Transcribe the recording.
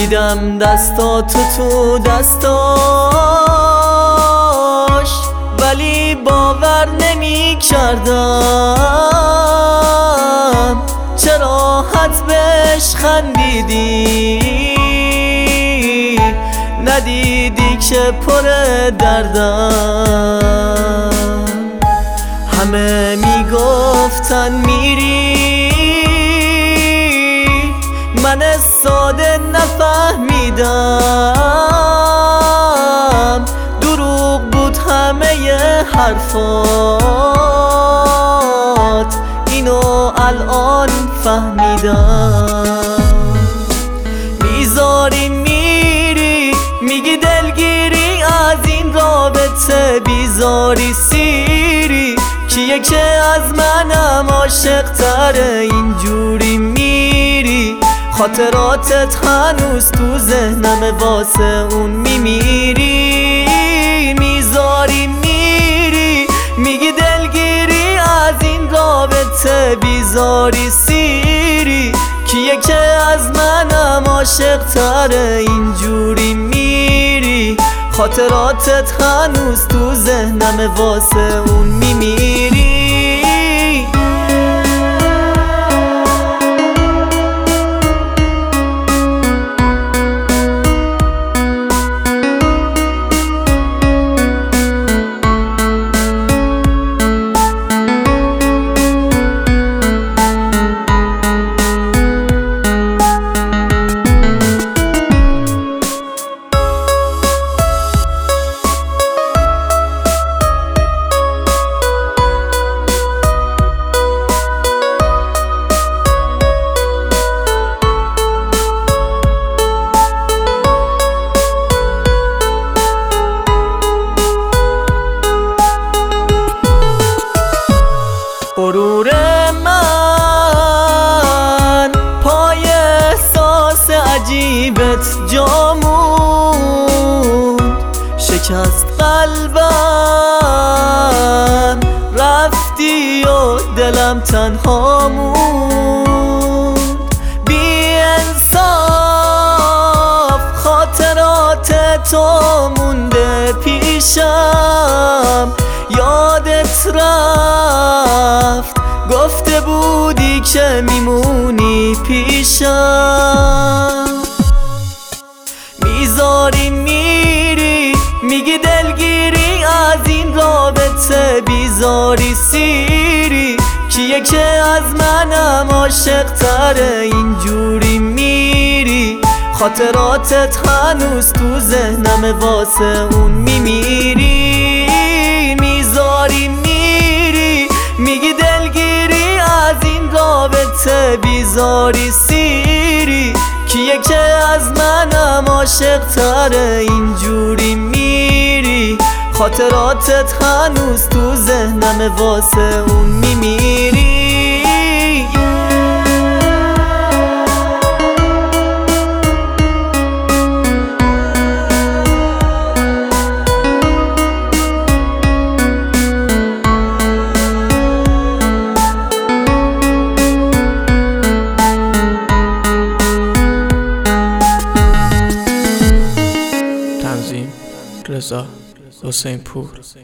دیدم دستاتو تو دستاش، ولی باور نمی کردم چه راحت بهش خندیدی، ندیدی که پر دردم. همه میگفتن میری، من ساده نفهمیدم دروغ بود همه حرفات، اینو الان فهمیدم. میذاری میری میگی دلگیری از این رابطه، بیزاری سیری کیه که از منم عاشق تره، اینجوری میری خاطراتت هنوز تو ذهنم واسه اون میمیری. میذاری میری میگی دلگیری از این رابطه، بیزاری سیری کیه که از منم عاشق تره، اینجوری میری خاطراتت هنوز تو ذهنم واسه اون میمیری. غرور من پای احساس عجیبت جا موند، شکست قلبم رفتی و دلم تنها موند. بی انصاف خاطرات تو مونده پیشم، یادت رفت گفته بودی که میمونی پیشم. میذاری میری میگی دلگیری از این رابطه، بیزاری سیری کیه که از منم عاشق تره، اینجوری میری خاطراتت هنوز تو ذهنم واسه اون میمیری. میذاری میری میگی دلگیری از این رابطه، بیزاری سیری کیه که از منم عاشق تره، اینجوری میری خاطراتت هنوز تو ذهنم واسه اون میمیری. تنظیم رضا حسین پور.